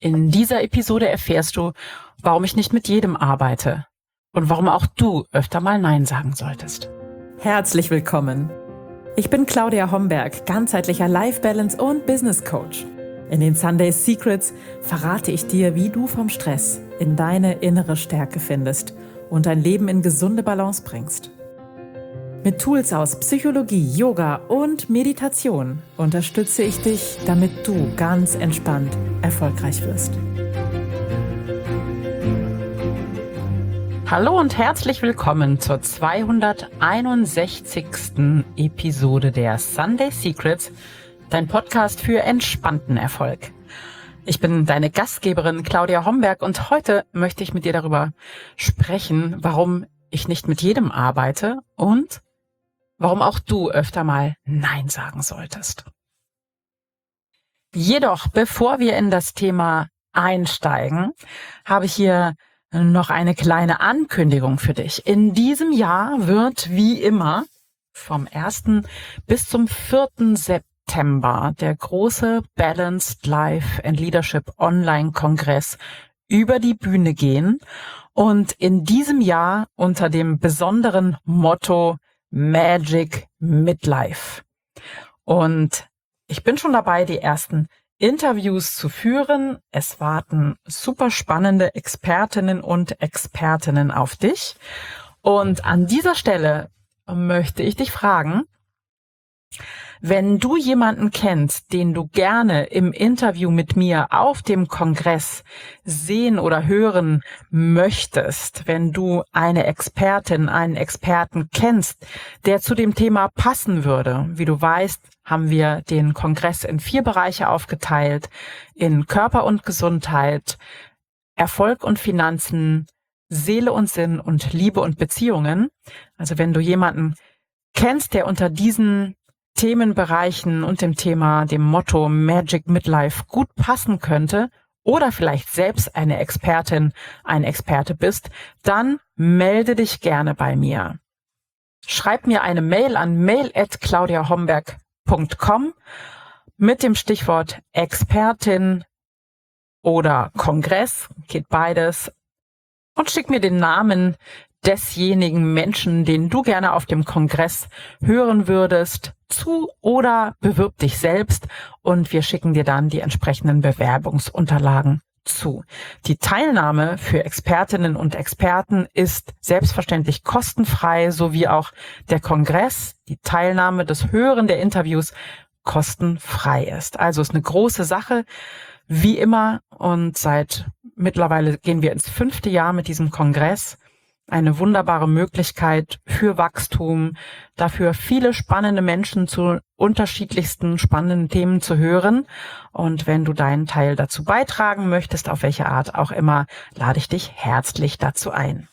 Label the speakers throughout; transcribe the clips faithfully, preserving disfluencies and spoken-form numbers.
Speaker 1: In dieser Episode erfährst du, warum ich nicht mit jedem arbeite und warum auch du öfter mal Nein sagen solltest.
Speaker 2: Herzlich willkommen. Ich bin Claudia Homberg, ganzheitlicher Life Balance und Business Coach. In den Sunday Secrets verrate ich dir, wie du vom Stress in deine innere Stärke findest und dein Leben in gesunde Balance bringst. Mit Tools aus Psychologie, Yoga und Meditation unterstütze ich dich, damit du ganz entspannt erfolgreich wirst.
Speaker 1: Hallo und herzlich willkommen zur zweihunderteinundsechzigsten Episode der Sunday Secrets, dein Podcast für entspannten Erfolg. Ich bin deine Gastgeberin Claudia Homberg und heute möchte ich mit dir darüber sprechen, warum ich nicht mit jedem arbeite und warum auch du öfter mal Nein sagen solltest. Jedoch, bevor wir in das Thema einsteigen, habe ich hier noch eine kleine Ankündigung für dich. In diesem Jahr wird wie immer vom ersten bis zum vierten September der große Balanced Life and Leadership Online-Kongress über die Bühne gehen und in diesem Jahr unter dem besonderen Motto Magic Midlife. Und ich bin schon dabei, die ersten Interviews zu führen. Es warten super spannende Expertinnen und Expertinnen auf dich. Und an dieser Stelle möchte ich dich fragen, wenn du jemanden kennst, den du gerne im Interview mit mir auf dem Kongress sehen oder hören möchtest, wenn du eine Expertin, einen Experten kennst, der zu dem Thema passen würde. Wie du weißt, haben wir den Kongress in vier Bereiche aufgeteilt, in Körper und Gesundheit, Erfolg und Finanzen, Seele und Sinn und Liebe und Beziehungen. Also wenn du jemanden kennst, der unter diesen Themenbereichen und dem Thema, dem Motto Magic Midlife gut passen könnte oder vielleicht selbst eine Expertin, ein Experte bist, dann melde dich gerne bei mir. Schreib mir eine Mail an mail at claudia homberg punkt com mit dem Stichwort Expertin oder Kongress, geht beides, und schick mir den Namen desjenigen Menschen, den du gerne auf dem Kongress hören würdest, zu oder bewirb dich selbst und wir schicken dir dann die entsprechenden Bewerbungsunterlagen zu. Die Teilnahme für Expertinnen und Experten ist selbstverständlich kostenfrei, sowie auch der Kongress, die Teilnahme, das Hören der Interviews kostenfrei ist. Also ist eine große Sache, wie immer, und seit mittlerweile gehen wir ins fünfte Jahr mit diesem Kongress. Eine wunderbare Möglichkeit für Wachstum, dafür viele spannende Menschen zu unterschiedlichsten spannenden Themen zu hören. Und wenn du deinen Teil dazu beitragen möchtest, auf welche Art auch immer, lade ich dich herzlich dazu ein.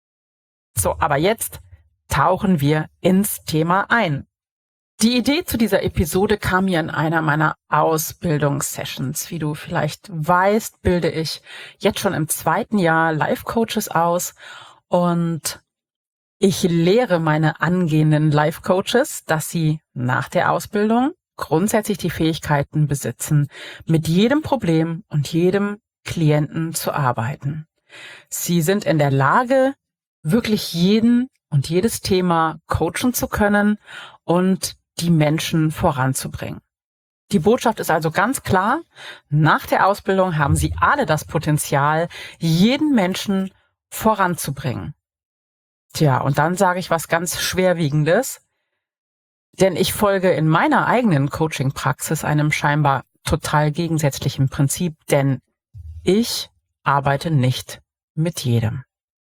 Speaker 1: So, aber jetzt tauchen wir ins Thema ein. Die Idee zu dieser Episode kam mir in einer meiner Ausbildungssessions. Wie du vielleicht weißt, bilde ich jetzt schon im zweiten Jahr Life-Coaches aus. Und ich lehre meine angehenden Life-Coaches, dass sie nach der Ausbildung grundsätzlich die Fähigkeiten besitzen, mit jedem Problem und jedem Klienten zu arbeiten. Sie sind in der Lage, wirklich jeden und jedes Thema coachen zu können und die Menschen voranzubringen. Die Botschaft ist also ganz klar, nach der Ausbildung haben sie alle das Potenzial, jeden Menschen voranzubringen. Tja, und dann sage ich was ganz Schwerwiegendes, denn ich folge in meiner eigenen Coaching-Praxis einem scheinbar total gegensätzlichen Prinzip, denn ich arbeite nicht mit jedem.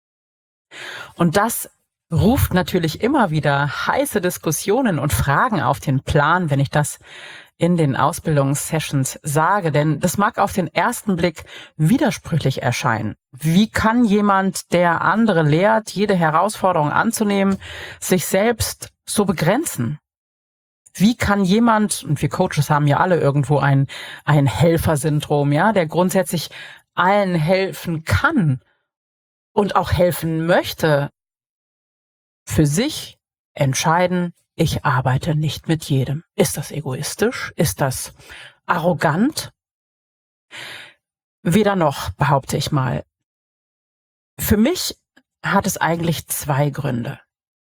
Speaker 1: Und das ruft natürlich immer wieder heiße Diskussionen und Fragen auf den Plan, wenn ich das in den Ausbildungssessions sage, denn das mag auf den ersten Blick widersprüchlich erscheinen. Wie kann jemand, der andere lehrt, jede Herausforderung anzunehmen, sich selbst so begrenzen? Wie kann jemand, und wir Coaches haben ja alle irgendwo ein, ein Helfersyndrom, ja, der grundsätzlich allen helfen kann und auch helfen möchte, für sich entscheiden, ich arbeite nicht mit jedem. Ist das egoistisch? Ist das arrogant? Weder noch, behaupte ich mal. Für mich hat es eigentlich zwei Gründe.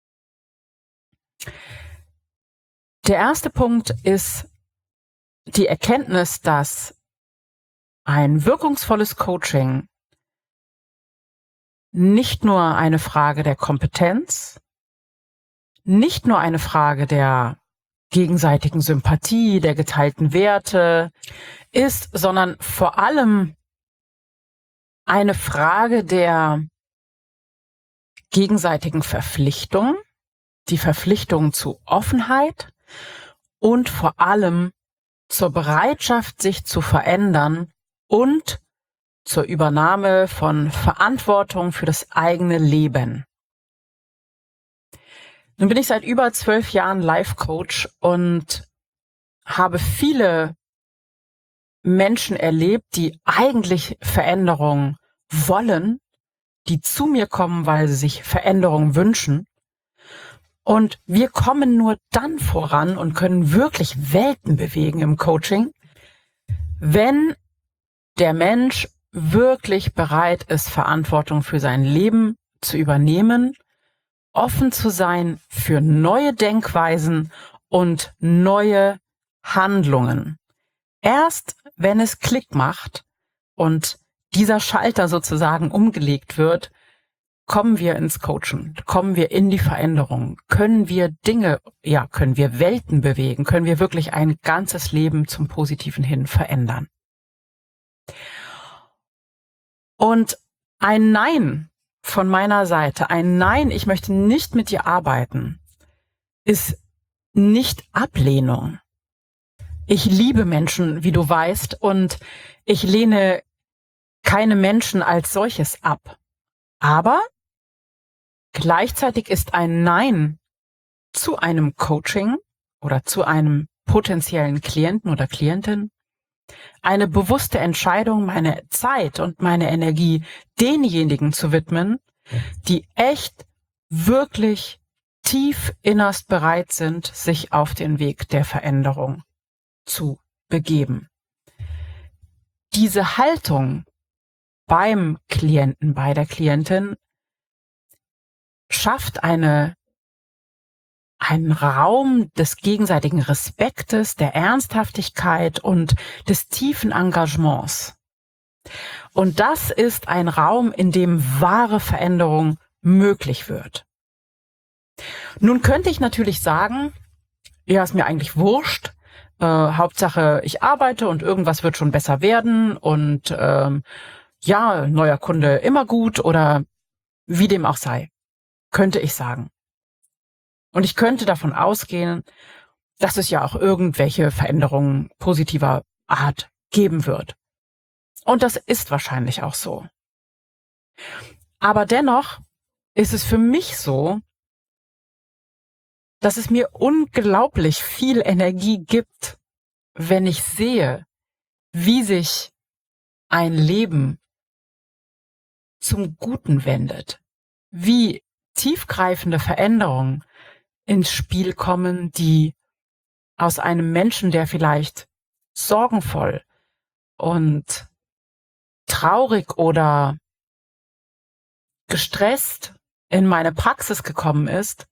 Speaker 1: Der erste Punkt ist die Erkenntnis, dass ein wirkungsvolles Coaching nicht nur eine Frage der Kompetenz, nicht nur eine Frage der gegenseitigen Sympathie, der geteilten Werte ist, sondern vor allem eine Frage der gegenseitigen Verpflichtung, die Verpflichtung zu Offenheit und vor allem zur Bereitschaft, sich zu verändern und zur Übernahme von Verantwortung für das eigene Leben. Nun bin ich seit über zwölf Jahren Life Coach und habe viele Menschen erlebt, die eigentlich Veränderung wollen, die zu mir kommen, weil sie sich Veränderung wünschen. Und wir kommen nur dann voran und können wirklich Welten bewegen im Coaching, wenn der Mensch wirklich bereit ist, Verantwortung für sein Leben zu übernehmen, offen zu sein für neue Denkweisen und neue Handlungen. Erst wenn es Klick macht und dieser Schalter sozusagen umgelegt wird, kommen wir ins Coachen, kommen wir in die Veränderung, können wir Dinge, ja, können wir Welten bewegen, können wir wirklich ein ganzes Leben zum Positiven hin verändern. Und ein Nein von meiner Seite, ein Nein, ich möchte nicht mit dir arbeiten, ist nicht Ablehnung. Ich liebe Menschen, wie du weißt, und ich lehne keine Menschen als solches ab. Aber gleichzeitig ist ein Nein zu einem Coaching oder zu einem potenziellen Klienten oder Klientin eine bewusste Entscheidung, meine Zeit und meine Energie denjenigen zu widmen, die echt wirklich tief innerst bereit sind, sich auf den Weg der Veränderung zu begeben. Diese Haltung beim Klienten, bei der Klientin schafft eine, einen Raum des gegenseitigen Respektes, der Ernsthaftigkeit und des tiefen Engagements. Und das ist ein Raum, in dem wahre Veränderung möglich wird. Nun könnte ich natürlich sagen, ja, ist mir eigentlich wurscht, äh, Hauptsache ich arbeite und irgendwas wird schon besser werden und ähm, ja, neuer Kunde immer gut oder wie dem auch sei, könnte ich sagen. Und ich könnte davon ausgehen, dass es ja auch irgendwelche Veränderungen positiver Art geben wird. Und das ist wahrscheinlich auch so. Aber dennoch ist es für mich so, dass es mir unglaublich viel Energie gibt, wenn ich sehe, wie sich ein Leben zum Guten wendet, wie tiefgreifende Veränderungen ins Spiel kommen, die aus einem Menschen, der vielleicht sorgenvoll und traurig oder gestresst in meine Praxis gekommen ist,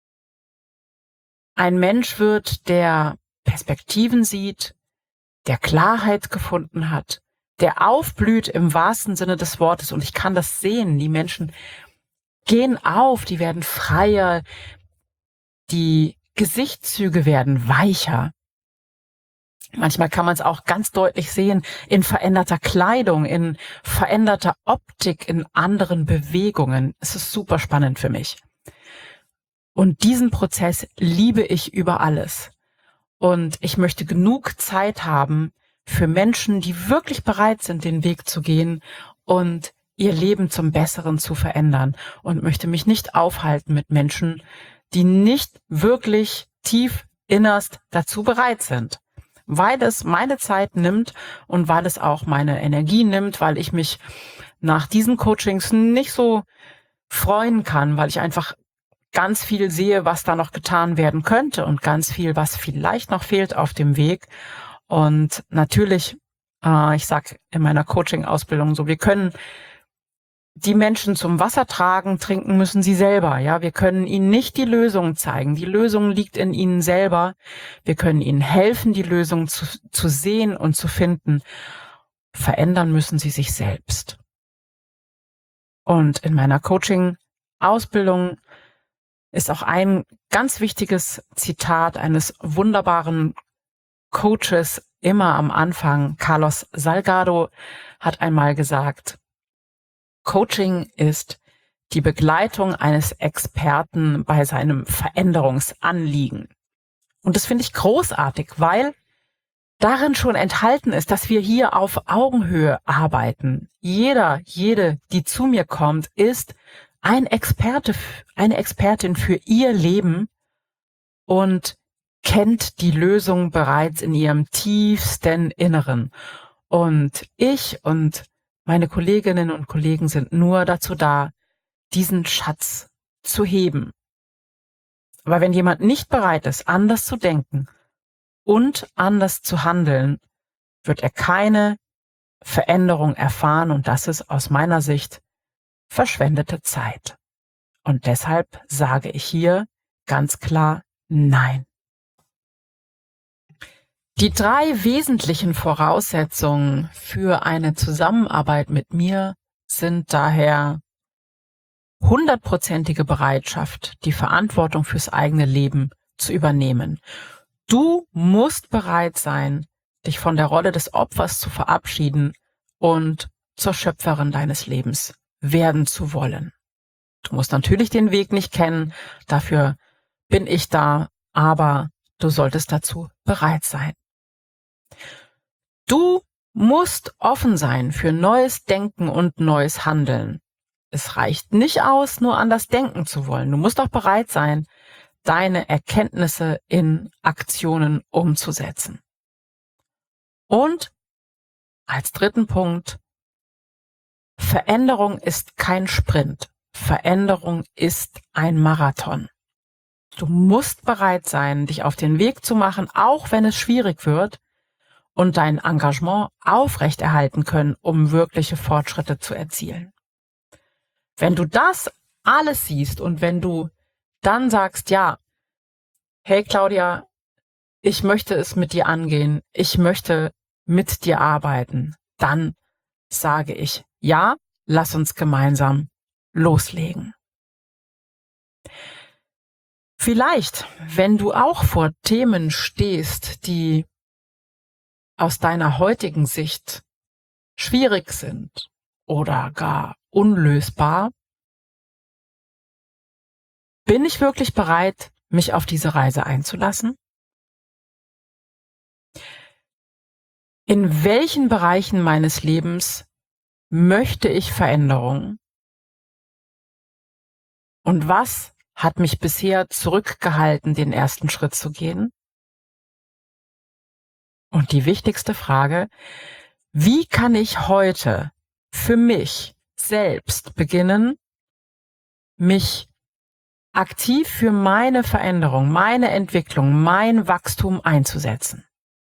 Speaker 1: ein Mensch wird, der Perspektiven sieht, der Klarheit gefunden hat, der aufblüht im wahrsten Sinne des Wortes. Und ich kann das sehen. Die Menschen gehen auf, die werden freier, die Gesichtszüge werden weicher. Manchmal kann man es auch ganz deutlich sehen in veränderter Kleidung, in veränderter Optik, in anderen Bewegungen. Es ist super spannend für mich. Und diesen Prozess liebe ich über alles. Und ich möchte genug Zeit haben für Menschen, die wirklich bereit sind, den Weg zu gehen und ihr Leben zum Besseren zu verändern. Und möchte mich nicht aufhalten mit Menschen, die nicht wirklich tief innerst dazu bereit sind. Weil es meine Zeit nimmt und weil es auch meine Energie nimmt, weil ich mich nach diesen Coachings nicht so freuen kann, weil ich einfach ganz viel sehe, was da noch getan werden könnte und ganz viel, was vielleicht noch fehlt auf dem Weg. Und natürlich Äh, ich sage in meiner Coaching-Ausbildung so, wir können die Menschen zum Wasser tragen, trinken müssen sie selber. Ja, wir können ihnen nicht die Lösung zeigen. Die Lösung liegt in ihnen selber. Wir können ihnen helfen, die Lösung zu, zu sehen und zu finden. Verändern müssen sie sich selbst. Und in meiner Coaching-Ausbildung ist auch ein ganz wichtiges Zitat eines wunderbaren Coaches immer am Anfang. Carlos Salgado hat einmal gesagt, Coaching ist die Begleitung eines Experten bei seinem Veränderungsanliegen. Und das finde ich großartig, weil darin schon enthalten ist, dass wir hier auf Augenhöhe arbeiten. Jeder, jede, die zu mir kommt, ist ein Experte, eine Expertin für ihr Leben und kennt die Lösung bereits in ihrem tiefsten Inneren. Und ich und meine Kolleginnen und Kollegen sind nur dazu da, diesen Schatz zu heben. Aber wenn jemand nicht bereit ist, anders zu denken und anders zu handeln, wird er keine Veränderung erfahren und das ist aus meiner Sicht verschwendete Zeit. Und deshalb sage ich hier ganz klar Nein. Die drei wesentlichen Voraussetzungen für eine Zusammenarbeit mit mir sind daher hundertprozentige Bereitschaft, die Verantwortung fürs eigene Leben zu übernehmen. Du musst bereit sein, dich von der Rolle des Opfers zu verabschieden und zur Schöpferin deines Lebens werden zu wollen. Du musst natürlich den Weg nicht kennen, dafür bin ich da, aber du solltest dazu bereit sein. Du musst offen sein für neues Denken und neues Handeln. Es reicht nicht aus, nur anders denken zu wollen. Du musst auch bereit sein, deine Erkenntnisse in Aktionen umzusetzen. Und als dritten Punkt, Veränderung ist kein Sprint. Veränderung ist ein Marathon. Du musst bereit sein, dich auf den Weg zu machen, auch wenn es schwierig wird, und dein Engagement aufrechterhalten können, um wirkliche Fortschritte zu erzielen. Wenn du das alles siehst und wenn du dann sagst, ja, hey Claudia, ich möchte es mit dir angehen, ich möchte mit dir arbeiten, dann sage ich, ja, lass uns gemeinsam loslegen. Vielleicht, wenn du auch vor Themen stehst, die aus deiner heutigen Sicht schwierig sind oder gar unlösbar, bin ich wirklich bereit, mich auf diese Reise einzulassen? In welchen Bereichen meines Lebens möchte ich Veränderung? Und was hat mich bisher zurückgehalten, den ersten Schritt zu gehen? Und die wichtigste Frage, wie kann ich heute für mich selbst beginnen, mich aktiv für meine Veränderung, meine Entwicklung, mein Wachstum einzusetzen?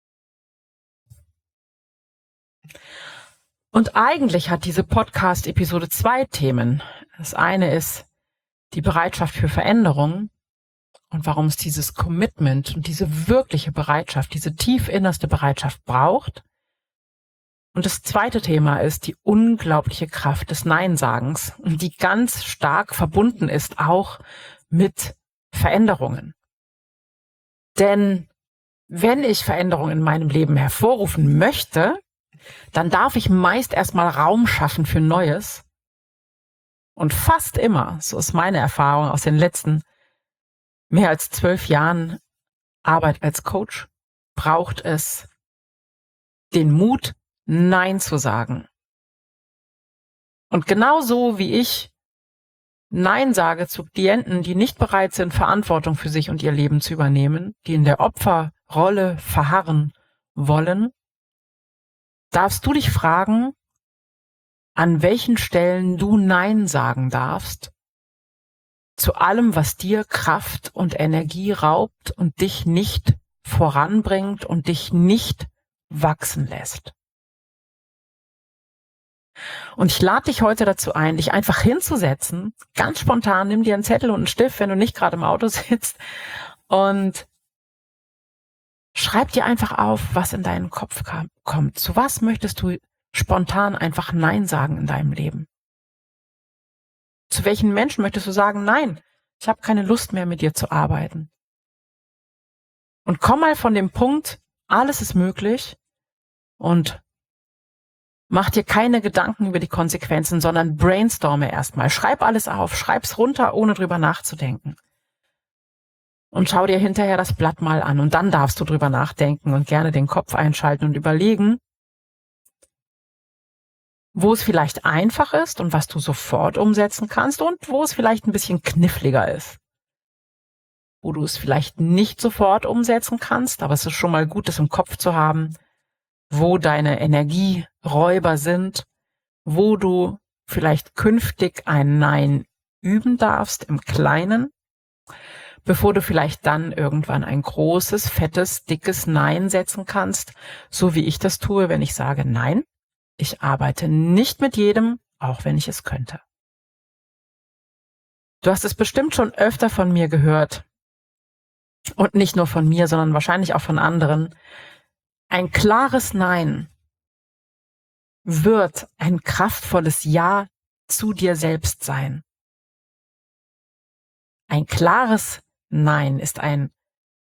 Speaker 1: Und eigentlich hat diese Podcast-Episode zwei Themen. Das eine ist die Bereitschaft für Veränderung und warum es dieses Commitment und diese wirkliche Bereitschaft, diese tief innerste Bereitschaft braucht. Und das zweite Thema ist die unglaubliche Kraft des Nein-Sagens, die ganz stark verbunden ist auch mit Veränderungen. Denn wenn ich Veränderungen in meinem Leben hervorrufen möchte, dann darf ich meist erstmal Raum schaffen für Neues. Und fast immer, so ist meine Erfahrung aus den letzten mehr als zwölf Jahren Arbeit als Coach, braucht es den Mut, Nein zu sagen. Und genauso wie ich Nein sage zu Klienten, die nicht bereit sind, Verantwortung für sich und ihr Leben zu übernehmen, die in der Opferrolle verharren wollen, darfst du dich fragen, an welchen Stellen du Nein sagen darfst zu allem, was dir Kraft und Energie raubt und dich nicht voranbringt und dich nicht wachsen lässt. Und ich lade dich heute dazu ein, dich einfach hinzusetzen, ganz spontan, nimm dir einen Zettel und einen Stift, wenn du nicht gerade im Auto sitzt, und schreib dir einfach auf, was in deinen Kopf kam, kommt. Zu was möchtest du spontan einfach Nein sagen in deinem Leben? Zu welchen Menschen möchtest du sagen, nein, ich habe keine Lust mehr mit dir zu arbeiten? Und komm mal von dem Punkt, alles ist möglich, und mach dir keine Gedanken über die Konsequenzen, sondern brainstorme erstmal. Schreib alles auf, schreib's runter, ohne drüber nachzudenken. Und schau dir hinterher das Blatt mal an, und dann darfst du drüber nachdenken und gerne den Kopf einschalten und überlegen, wo es vielleicht einfach ist und was du sofort umsetzen kannst und wo es vielleicht ein bisschen kniffliger ist. Wo du es vielleicht nicht sofort umsetzen kannst, aber es ist schon mal gut, das im Kopf zu haben, wo deine Energieräuber sind, wo du vielleicht künftig ein Nein üben darfst im Kleinen, bevor du vielleicht dann irgendwann ein großes, fettes, dickes Nein setzen kannst, so wie ich das tue, wenn ich sage, nein, ich arbeite nicht mit jedem, auch wenn ich es könnte. Du hast es bestimmt schon öfter von mir gehört, und nicht nur von mir, sondern wahrscheinlich auch von anderen. Ein klares Nein wird ein kraftvolles Ja zu dir selbst sein. Ein klares Nein ist ein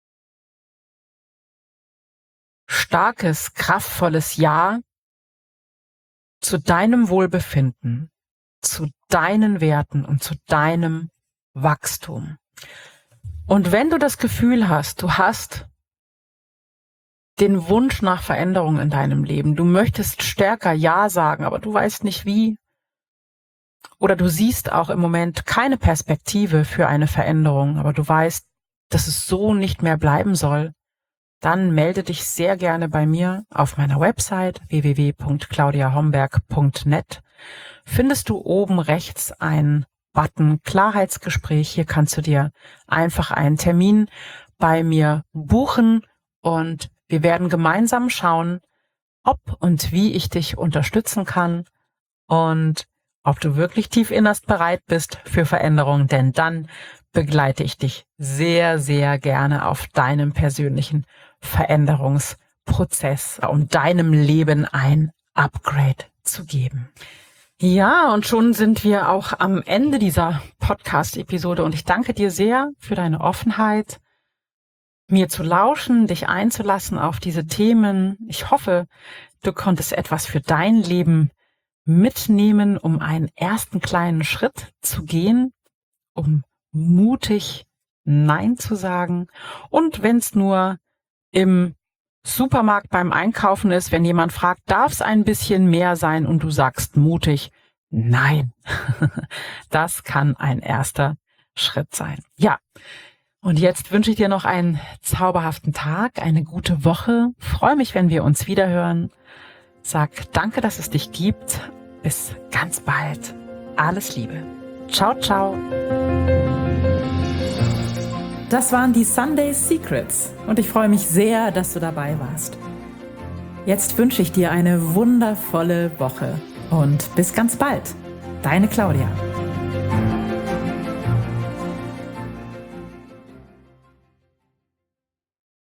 Speaker 1: starkes, kraftvolles Ja zu deinem Wohlbefinden, zu deinen Werten und zu deinem Wachstum. Und wenn du das Gefühl hast, du hast den Wunsch nach Veränderung in deinem Leben, du möchtest stärker Ja sagen, aber du weißt nicht wie, oder du siehst auch im Moment keine Perspektive für eine Veränderung, aber du weißt, dass es so nicht mehr bleiben soll, dann melde dich sehr gerne bei mir auf meiner Website w w w punkt claudia homberg punkt net. Findest du oben rechts einen Button Klarheitsgespräch. Hier kannst du dir einfach einen Termin bei mir buchen, und wir werden gemeinsam schauen, ob und wie ich dich unterstützen kann und ob du wirklich tief innerst bereit bist für Veränderung, denn dann begleite ich dich sehr, sehr gerne auf deinem persönlichen Veränderungsprozess, um deinem Leben ein Upgrade zu geben. Ja, und schon sind wir auch am Ende dieser Podcast-Episode, und ich danke dir sehr für deine Offenheit, mir zu lauschen, dich einzulassen auf diese Themen. Ich hoffe, du konntest etwas für dein Leben mitnehmen, um einen ersten kleinen Schritt zu gehen, um mutig Nein zu sagen. Und wenn es nur im Supermarkt beim Einkaufen ist, wenn jemand fragt, darf es ein bisschen mehr sein, und du sagst mutig, nein. Das kann ein erster Schritt sein. Ja, und jetzt wünsche ich dir noch einen zauberhaften Tag, eine gute Woche. Freue mich, wenn wir uns wiederhören. Sag danke, dass es dich gibt. Bis ganz bald. Alles Liebe. Ciao, ciao.
Speaker 2: Das waren die Sunday Secrets, und ich freue mich sehr, dass du dabei warst. Jetzt wünsche ich dir eine wundervolle Woche und bis ganz bald. Deine Claudia.